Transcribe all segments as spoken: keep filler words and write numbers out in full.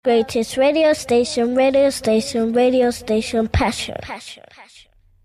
Greatest radio station, radio station, radio station, passion. Passion. Passion.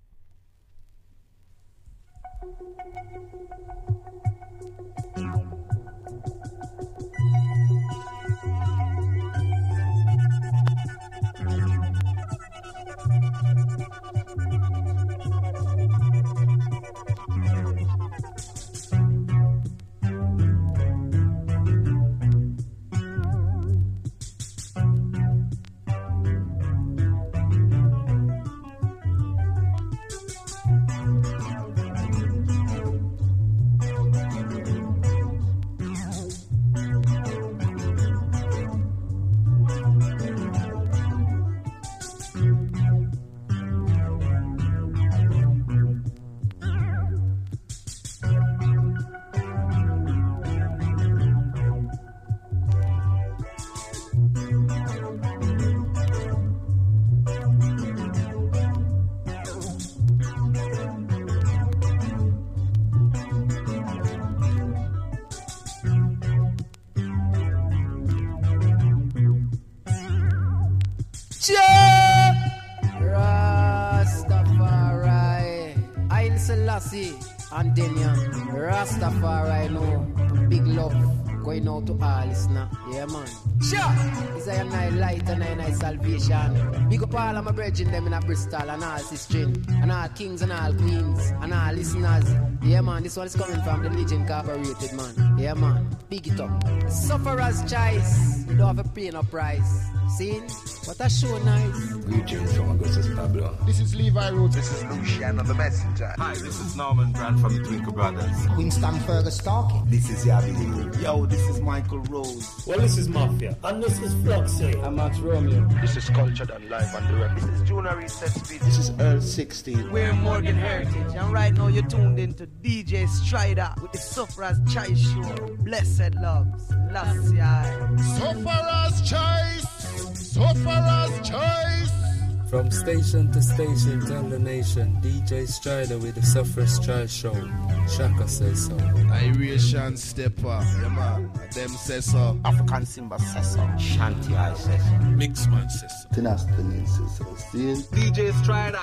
Rastafari, Haile Selassie, and Denian. Rastafari, no big love going out to all listener. Yeah, man. Sure. It's a night light and a night salvation. Big up all of my brethren them in a Bristol and all sisters and all kings and all queens and all listeners. Yeah, man. This one is coming from the Legion Incorporated, man. Yeah, man. Big it up. Sufferer's choice. You don't have to pay no price. See? What a show nice. Greetings from Augustus Pablo. This is Levi Rhodes. This is Luciano the Messenger. Hi, this is Norman Brand from the Twinkle Brothers. Winston Fergus talking. This is Yabi. Yo, this is Michael Rose. Well, this is Mafia. And this is Floxy. I'm Max Romeo. This is Cultured and Live on the Rep. This is Juna Reset Speed. This is Earl sixteen. We're Morgan Heritage. And right now you're tuned into D J Strider with the Sufferer's Choice Show. Blessed loves. Last year. Sufferer's Choice. Sufferer's Choice. From station to station, tell the nation, D J Strider with the Sufferer's Choice Show. Shaka says so. Irish Stepper, yeah man, them says so. African Simba says so. Shanti I says so. Mixman says so. Tinastin says so. See? D J Strider.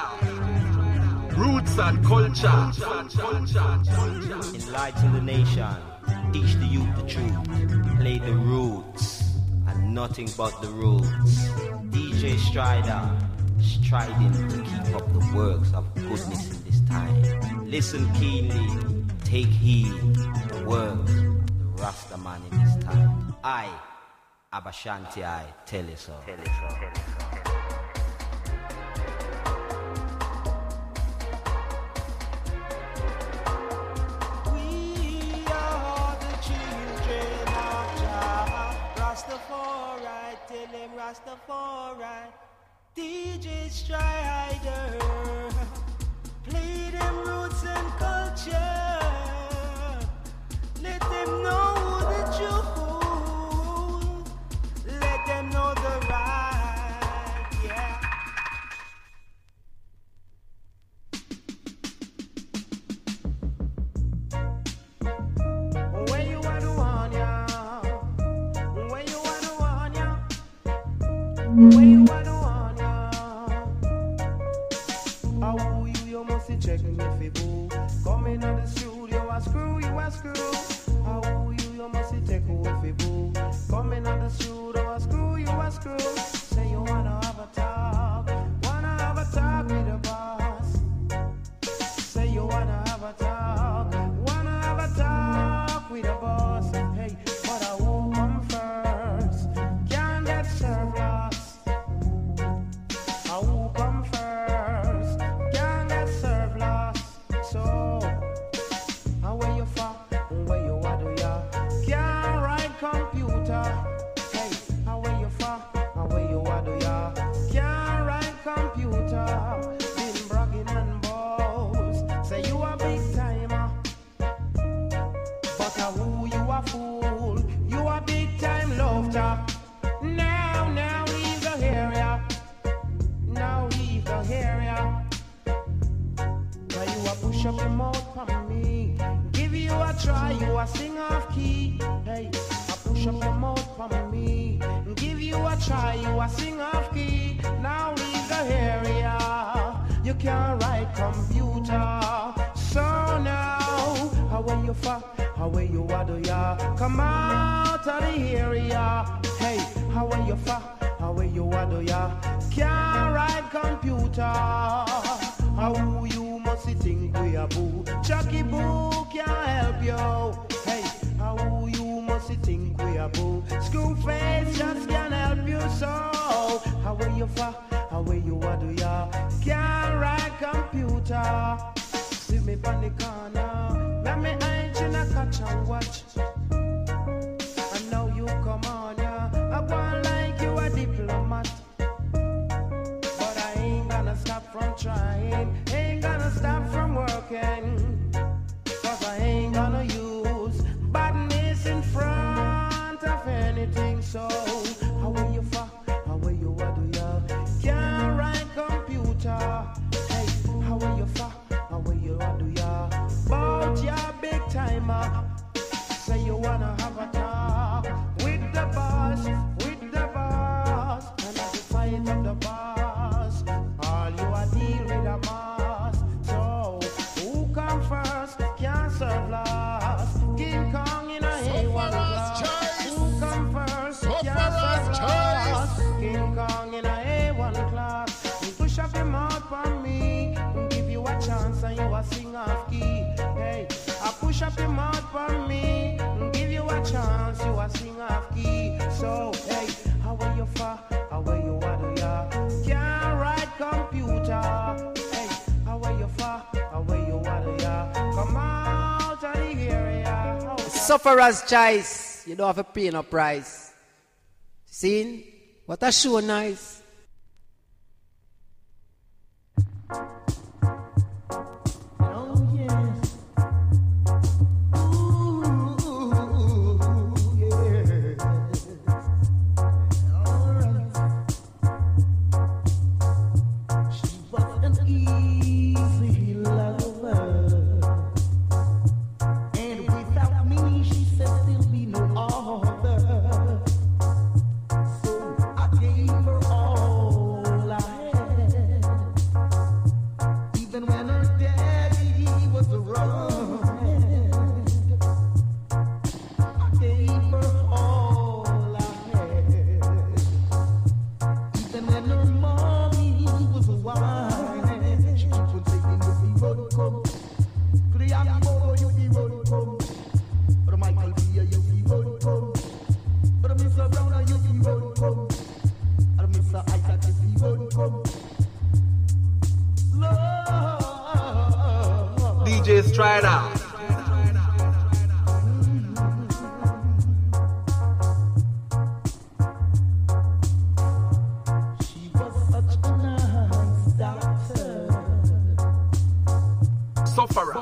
Roots and culture. Enlighten the nation. Teach the youth the truth. Play the roots. And nothing but the roots. D J Strider. Striding to keep up the works of goodness in this time. Listen keenly, take heed the words of the Rasta man in this time. I, Abashanti, I tell you so. Tell you so. Tell you so. We are the children of Jah. Rastafari, tell him Rastafari. D J Strider, play them roots and culture. Let them know the truth. Let them know the right, yeah. When you want to warn ya, when you want to warn ya, when you want to check me if you boo. Come in on the studio, I screw you, I screw. How you, you must take away if you boo. Come in on the studio, I screw you, I screw. Say you wanna have a talk, wanna have a talk with the boss. Say you wanna have a talk, wanna have a talk with the boss. Hey, but I won't come first, can't get served lost. I won't come first. Computer, hey, how are you far? How why you a sing off key. Now leave the area. You can't write computer. So now, how are you fa? How are you what do ya? Come out of the area. Hey, how are you fa? How are you what do ya? Can't write computer. How you must think we a boo? Chucky Boo can't help you. Hey, how you must think we a boo? Screwface just can't help you. So how are you fa? How are you what do ya? Can't write computer. See me on the corner. Let me ain't you not catch and watch. I know you come on ya. I want like you a diplomat. But I ain't gonna stop from trying. Ain't gonna stop from working. Cause I ain't gonna use badness in front of anything. So how are you fa? How are you what do ya? Can't write computer. Hey, how are you fa? How are you what do ya? Bout your big timer. Say you wanna have a talk with the boss, with the boss. And at the fight of the boss, all you are deal with a boss. So who come first can't serve last. King Kong in a A one class. Who come first can't serve last. King Kong in a A one class. Push up your mouth for me, give you a chance and you a sing off key. Hey, I push up your mouth for me, give you a chance, you a sing off key. So hey, how are you fa? How are you what do ya? Can't write computer. Hey, how are you fa? How are you what do ya? Come out of the area. Sufferer's choice. You don't have to pay no price. See? What a show nice. D J Strider. Sufferer.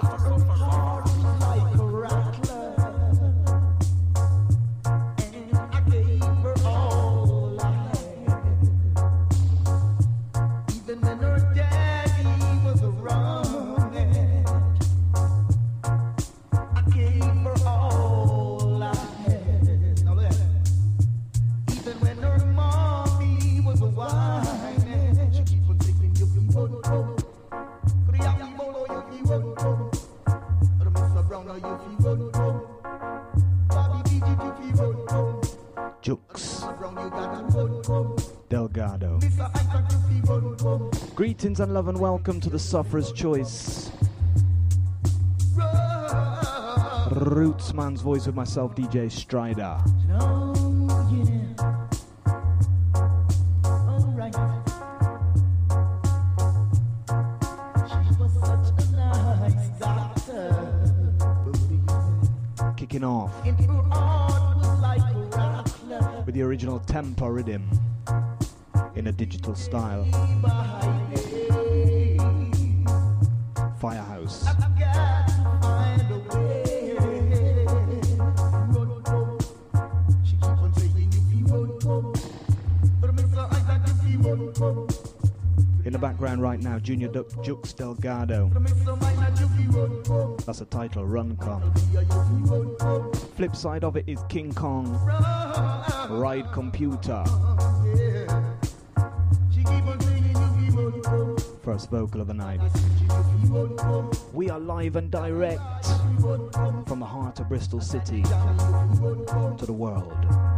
Jux Delgado. Greetings and love and welcome to the Sufferer's Choice. Rootsman's voice with myself, D J Strider. Kicking off with the original tempo rhythm in a digital style. Firehouse. In the background right now, Junior Duck Jux Delgado. That's the title, Run Come. Flip side of it is King Kong, Ride Computer. first vocal of the night. We are live and direct from the heart of Bristol City to the world.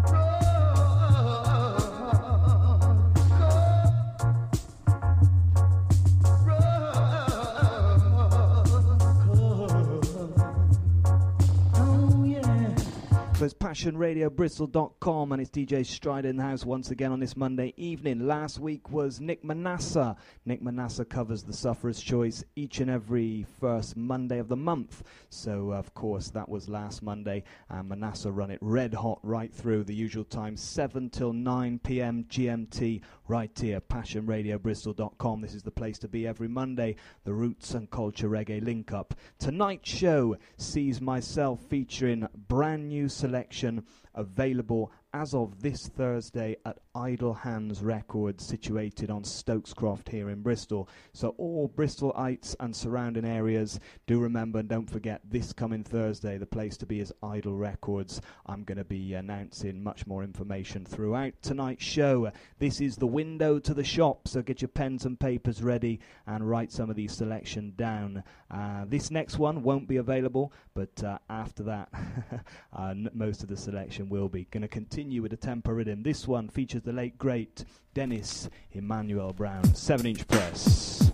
So it's passion radio bristol dot com and it's D J Strider in the house once again on this Monday evening. Last week was Nick Manasseh. Nick Manasseh covers the Sufferer's Choice each and every first Monday of the month. So, of course, that was last Monday. And Manasseh run it red hot right through the usual time, seven till nine p.m. G M T, right here, passion radio bristol dot com. This is the place to be every Monday, the Roots and Culture Reggae link-up. Tonight's show sees myself featuring brand new selection available as of this Thursday at Idle Hands Records, situated on Stokescroft here in Bristol. So all Bristolites and surrounding areas, do remember and don't forget, this coming Thursday, the place to be is Idle Records. I'm going to be announcing much more information throughout tonight's show. This is the window to the shop, so get your pens and papers ready and write some of these selection down. Uh, this next one won't be available, but uh, after that, uh, n- most of the selection will be. Going to continue with the tempo rhythm. This one features the late great Dennis Emmanuel Brown, seven inch press.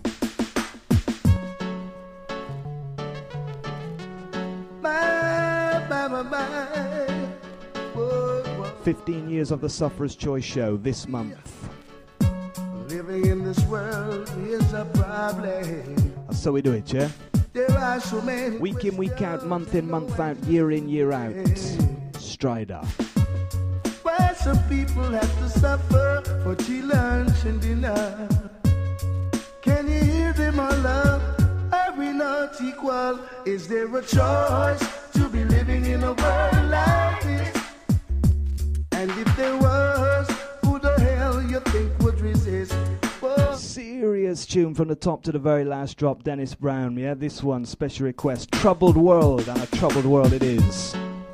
Bye, bye, bye, bye. Whoa, whoa. fifteen years of the Sufferer's Choice show this month. Living in this world is a problem. That's so we do it, yeah? There are so many week in, week out, month in, month out, year in, year out. Strider. Why some people have to suffer for tea, lunch and dinner? Can you hear them all love? Are we not equal? Is there a choice to be living in a world like this? And if there was, who the hell you think would resist? Whoa. Serious tune from the top to the very last drop, Dennis Brown. Yeah, this one, special request, Troubled World, and a troubled world it is.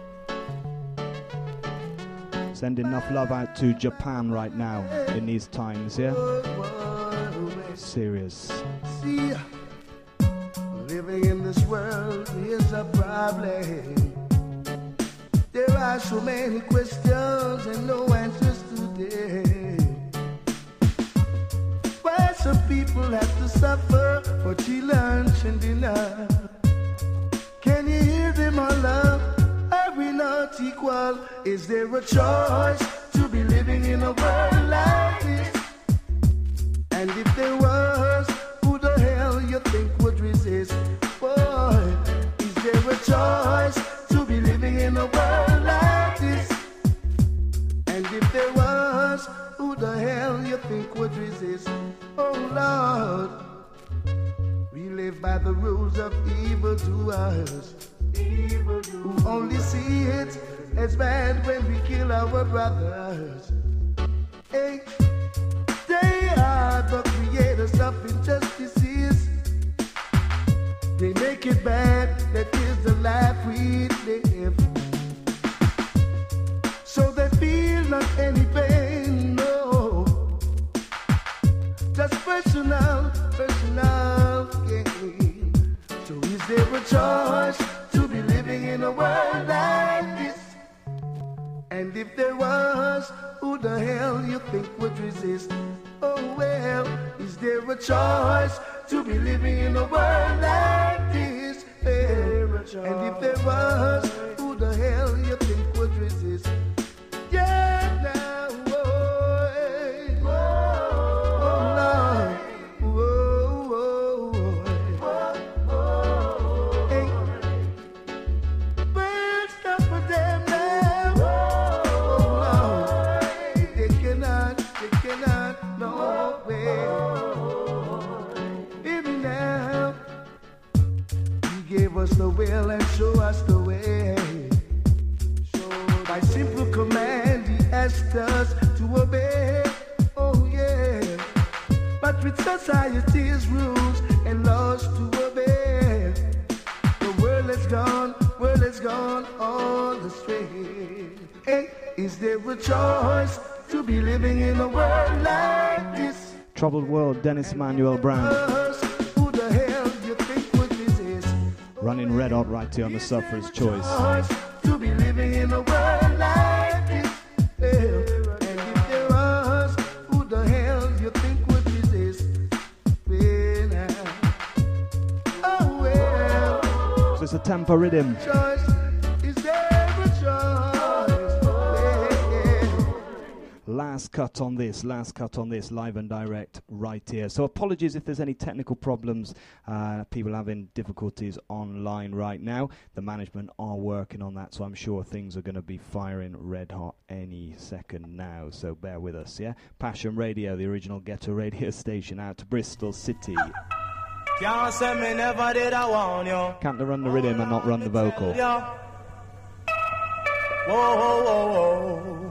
Send enough love out to Japan right now in these times, yeah? Serious. See, living in this world is a problem. There are so many questions and no answers today. Why some people have to suffer for tea, lunch and dinner? Can you hear them all love? Are we not equal? Is there a choice to be living in a world like this? And if there was, who the hell you think would resist? Boy, is there a choice to be living in a world like this? And if there was, who the hell you think would resist? Oh Lord, we live by the rules of evildoers, who only see it as bad when we kill our brothers. Hey, they are the creators of injustices. They make it bad, that is the life we live. So they feel not any pain, no. Just personal, personal gain. So is there a choice to be living in a world like this? And if there was, who the hell you think would resist? Oh well, is there a choice to be living in a world like this? Yeah. And if there was, who the hell you think would resist? Yeah, now, oh, hey. Oh, Lord, oh, oh, oh. Hey. Birds stop for them now. Oh, Lord, they cannot, they cannot, no way. Hear me now. He gave us the will and show us the way. By simple command, he asked us to obey. Oh yeah. But with society's rules and laws to obey, the world is gone, world is gone all astray. Hey, is there a choice to be living in a world like this? Troubled World, Dennis Manuel Brown. Who the hell you think would resist? Running red hot right here on the Sufferer's Choice. To be living in a world like this. And if there was, who the hell you think would resist? Well, oh well. So it's a tempo rhythm. Choice, is there a choice? Well, Last cut on this, last cut on this, live and direct right here. So apologies if there's any technical problems, uh, people having difficulties online right now. The management are working on that, so I'm sure things are going to be firing red hot any second now. So bear with us, yeah? Passion Radio, the original ghetto radio station out to Bristol City. Can't say me never did I want you. Can't run the rhythm and not run the vocal. Whoa, whoa, whoa, whoa.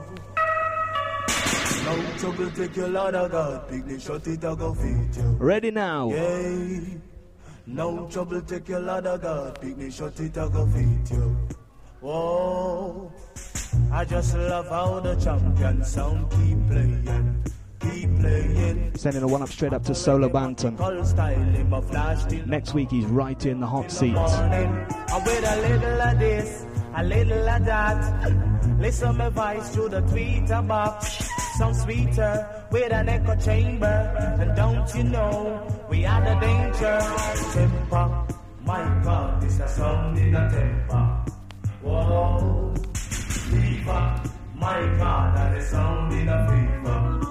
No trouble, take your Lord of God. Picnic, shut it, I go feed you. Ready now. Yeah. No trouble, take your Lord of God. Picnic, shut it, I go feed you. Whoa. I just love how the champion sound keep playing. Keep playing. Sending a one up straight up to Solo Bantam. Next week he's right in the hot seat. I with a little of this, a little of that. Listen my voice through the tweeter box. Some sweeter with an echo chamber. And don't you know we are the danger. Temper, my God, this a song in a temper. Whoa, fever, my God, that is sound in a fever.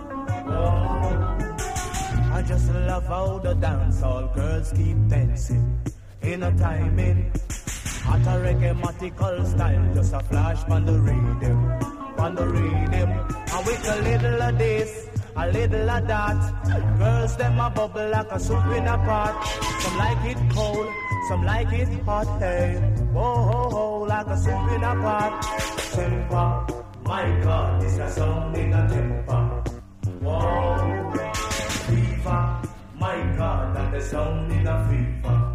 Whoa, I just love how the dancehall girls keep dancing in a timing. At a reggae-matical style, just a flash on the rhythm, on the rhythm. And with a little of this, a little of that, girls them a bubble like a soup in a pot. Some like it cold, some like it hot, hey. Whoa, ho, ho, like a soup in a pot. Temper, my God, this a sound in a temper. Whoa, fever, my God, that the sound in a fever.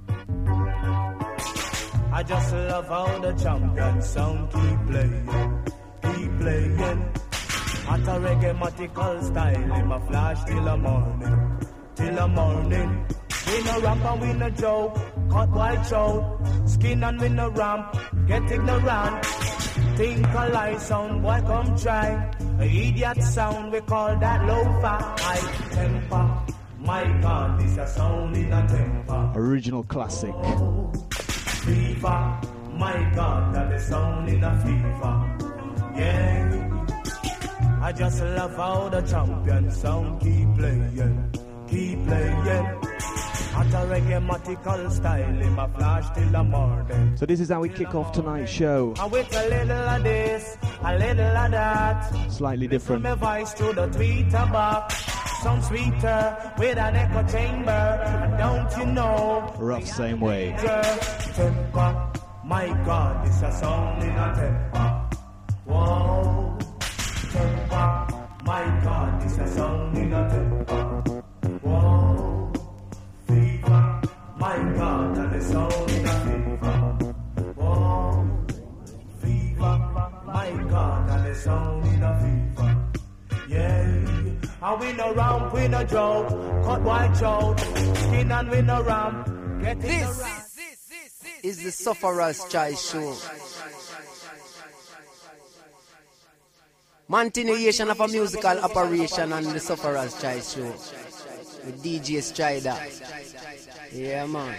I just love how the champion sound keep playing, keep playing. At a reggae-matical style, in my flash till the morning, till the morning. We no ramp and we no joke, cut white throat, skin and we no ramp, get ignorant. Think a lie sound, boy come try. A idiot sound, we call that lo-fi. High temper, my God, this a sound in a temper. Original classic. Oh, fever, my God, that is sound in a fever. Yeah, I just love how the champion sound keep playing, keep playing. At a reggae-matical style, in my flash till the morning. So this is how we kick off tonight's show. I with a little of this, a little of that. Slightly different. My voice to the tweeter box. Some sweeter with an echo chamber. And don't you know? Rough same way. Temper, my God, this a song in a temper. Whoa, temper, my God, this a song in a temper. Whoa, fever, my God, that is sound in a fever. Whoa, fever, my God, that is sound in a fever. Yeah, and we no ramp, we no joke, cut white throat, skin and we no ramp. Get this is the Sufferer's Choice Show. Continuation of a musical operation on the Sufferer's Choice Show with D J Strider. Yeah, man.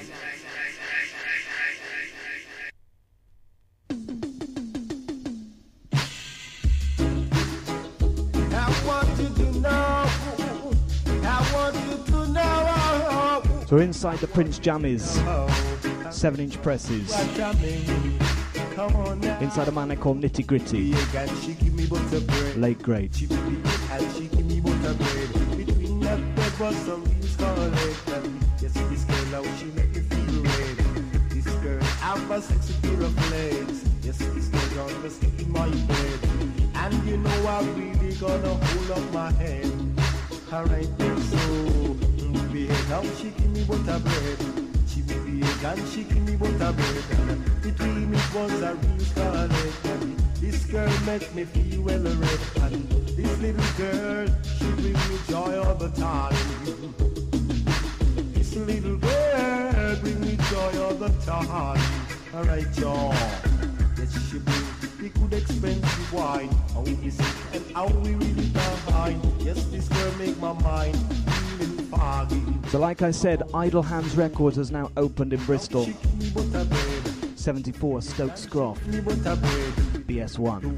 I want you to know. I want you to know. So we're inside the Prince Jammies, seven inch presses. Inside a man they call Nitty Gritty, late great. Yes, this girl, how she make me feel red. This girl have a sexy pair of legs. Yes, this girl got me stick in my bed. And you know I really gonna hold up my hand. Alright then, so baby, how she give me butter bread. She made the egg and she give me butter bread. And between it was a real scarlet. And this girl make me feel well red. And this little girl, she bring me joy all the the time. This little girl bring me joy all the time. Alright, y'all. Yes, she bring the good expensive wine. How we sit and how we really behind. Yes, this girl make my mind feeling foggy. So like I said, Idle Hands Records has now opened in Bristol. seventy-four Stoke Scroff, B S one.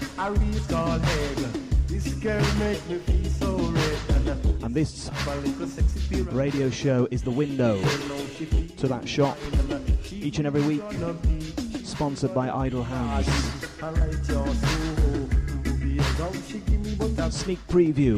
And this radio show is the window to that shop each and every week, sponsored by Idle Hands. Sneak preview.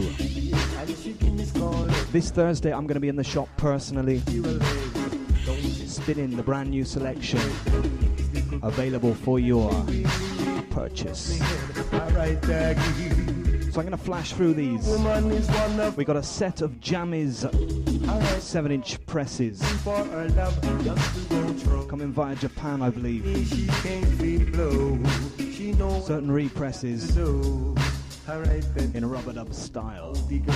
This Thursday I'm going to be in the shop personally, spinning the brand new selection available for your purchase. So I'm going to flash through these. We got a set of Jammies seven inch presses coming via Japan, I believe. Certain represses in a rubber dub style.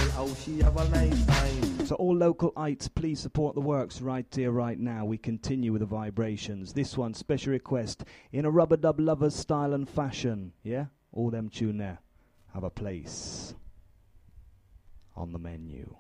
So all local ites, please support the works right here, right now. We continue with the vibrations. This one, special request, in a rubber dub lovers style and fashion. Yeah? All them tune there have a place on the menu.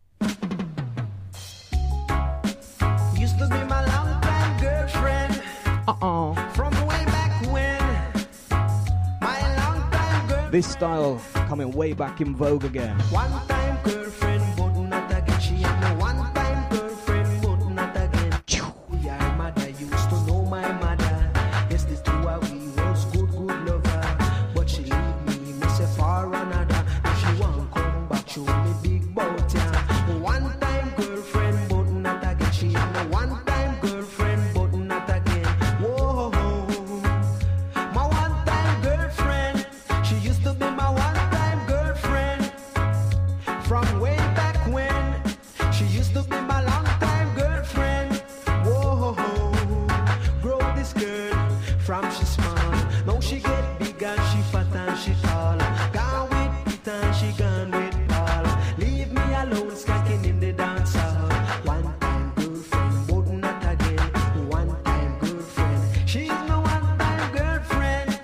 Used to be my long time girlfriend. Uh-uh. From way back when. My long time girlfriend. This style coming way back in vogue again. One time girlfriend, but not again. She had no one time girlfriend, but not again. Your mother used to know my mother. Yes, this two of we was good, good lover. But she leave me, me say for another. If she won't come back, show me big bout ya. One time girlfriend, but not again. She had no one time girlfriend, but not again. Whoa, my one time girlfriend. She used to be my one time girlfriend. From way back when. She used to be my long time girlfriend. Whoa, grow this girl from she small. Now she get big and she fat and she tall. Gone with Pete and she gone with Paul. Leave me alone, skanking in the dance hall. One time girlfriend, but not again. One time girlfriend, she's no one time girlfriend.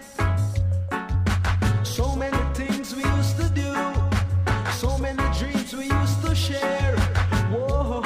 So many things we used to do, so many dreams we used to share. Whoa,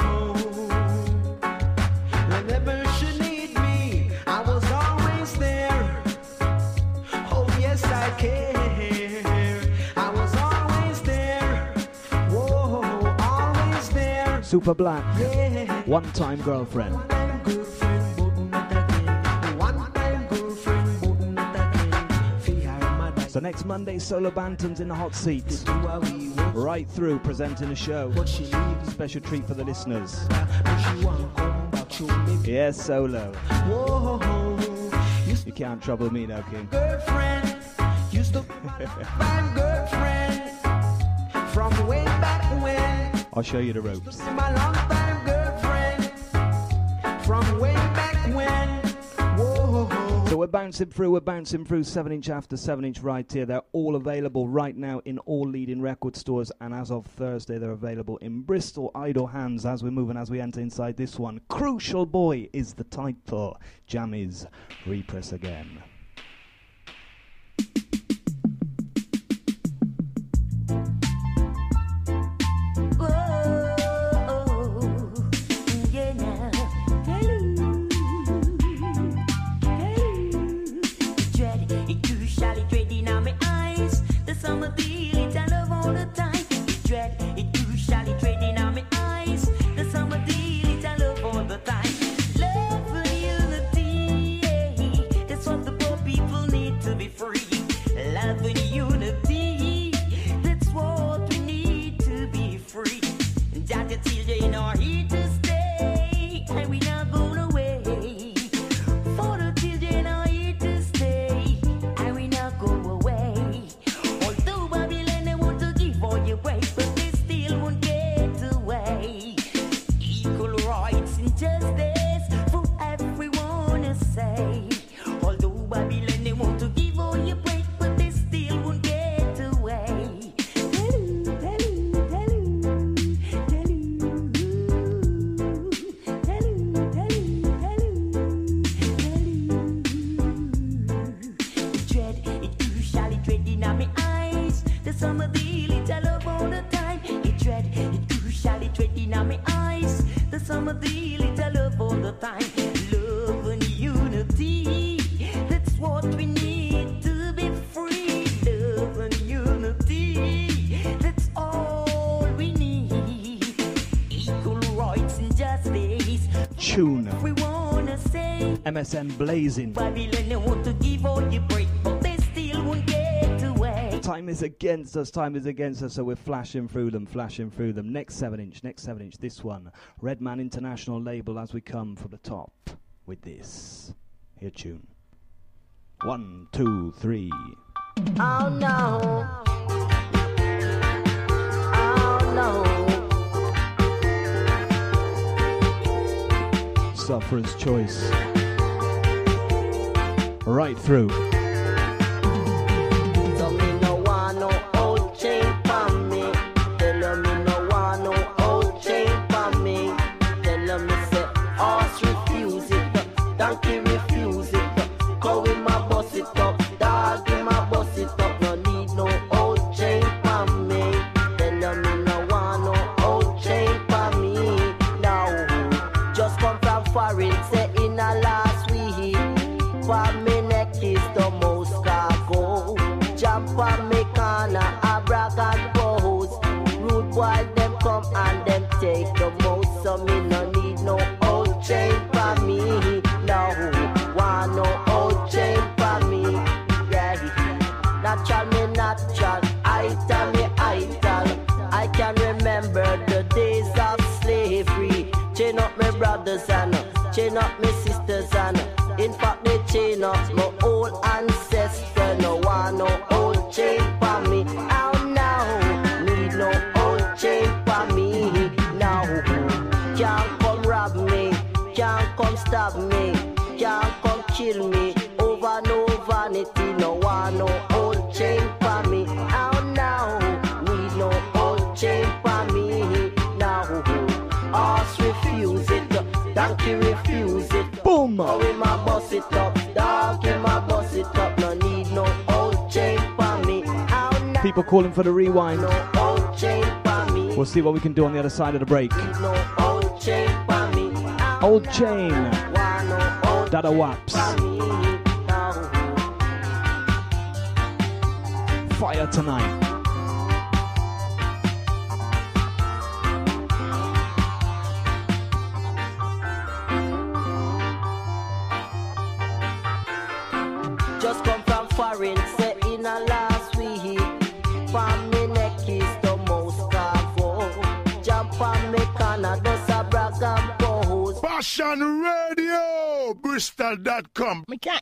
whenever she need me, I was always there. Oh yes, I care. I was always there. Whoa, always there. Super Black, Yeah. One Time Girlfriend. One time girlfriend, but not again. One time girlfriend, but not again. For her mother, So next Monday, Solo Bantams in the hot seat. two of we was Right through, presenting a show. but she leave Special treat for the listeners. and she won't come back. Show me Yes, Solo. whoa. Used You can't trouble me now, King. girlfriend, used to be my girlfriend. From way back when. I'll show you the ropes. My long time girlfriend. From way back when. Whoa. So we're bouncing through, we're bouncing through seven inch after seven inch right here. They're all available right now in all leading record stores, and as of Thursday, they're available in Bristol. Idle Hands as we move and as we enter inside this one. Crucial Boy is the title. Jammies, repress again. Love and unity, that's what the boy tune. We wanna say M S N blazing. Babylon, they want to give all the break, but they still won't get away. Time is against us, time is against us, so we're flashing through them, flashing through them. Next seven inch, next seven inch, this one. Redman International label as we come from the top with this. Here tune. One, two, three. Oh no. Oh no. Sufferer's Choice. Right through. So me no want no old chain for me. Tell her me no want no old chain for me. Tell her me say horse refuse it, donkey refuse it. Cow in my bus it up, dog in my bus it up. No need no old chain for me. Tell her me no want no old chain for me. Now just come from foreign, say in a last week. For me neck is the most cargo. Jump on me corner, I brag and pose. Rude boy them come and them take the most. So me no need no old chain for me. No, want no old chain for me. Yeah, natural me natural, ital me ital. I can remember the days of slavery. Chain up my brothers and chain up my sisters and in fact they chain up my old ancestor. No want no old chain for me. Oh no, need no old chain for me. Now can't come rob me, can't come stab me, can't come kill me. Over no vanity, no want no old chain for me. Oh no, need no old chain for me. Now horse refuse it, donkey refuse it. Boom! Oh, in my bus it up, dog in my bus it up. No need no old chain for me. Oh, no. People calling for the rewind. No old chain for me. We'll see what we can do on the other side of the break. Need no old chain for me. Oh, Old Chain. want no old Dada Waps. for me. No. Fire tonight. Just come from foreign, say in a last week. For me neck is the most cargo. Jump on me corner, does a brag and pose. Passion Radio, Bristol dot com. Me can't